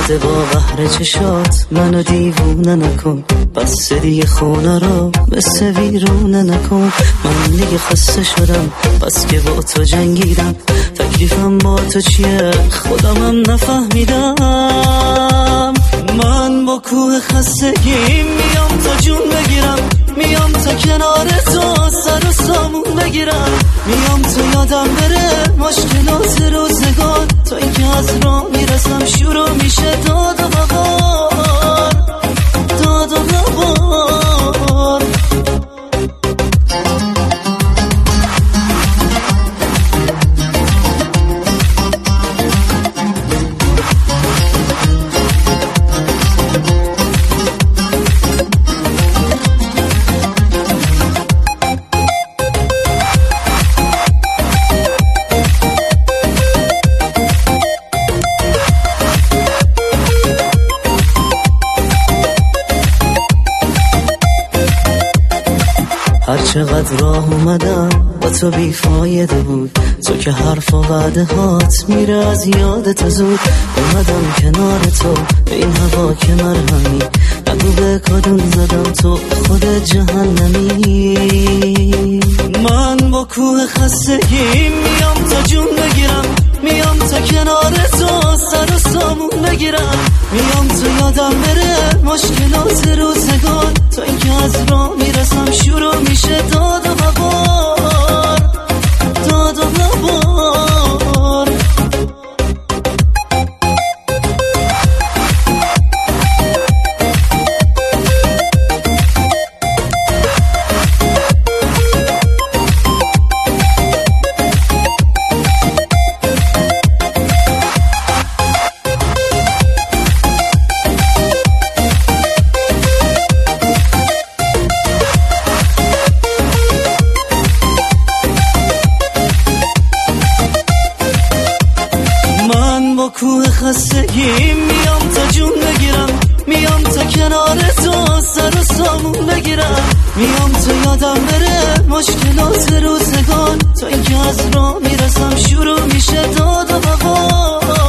بسته با قهر چشات منو دیوونه نکن، بس دیگه خونه رو مثل ویرونه نکن. من دیگه خسته شدم بس که با تو جنگیدم، تکلیفم با تو چیه خودمم نفهمیدم. من با کوه خستگی میام تا جون بگیرم، میام تا کنار تو سر و سامون بگیرم، میام تو یادم بره مشکلات روزگار، تا اینکه از راه میرسم شروع میشه داد و غبار، داد و غبار. هر چقدر راه اومدم با تو بیفایده بود، تو که حرف و وعده هات میره از یادت زود. اومدم کنار تو به این هوا که مرهمی، نگو به کدوم زدم تو خود جهنمی. من با کوه خستگی میام تا جون بگیرم، میام تا کنار تو سر و سامون بگیرم، میام تو یادم بره مشکلات روزگار، تا اینکه از راه میرسم شروع میشه داد و غبار، داد و غبار. با کوه خستگی میام تا جون بگیرم، میام تا کنار تو سر و سامون بگیرم، میام تو یادم بره مشکلات روزگار، تا اینکه از راه میرسم شروع میشه داد و غبار.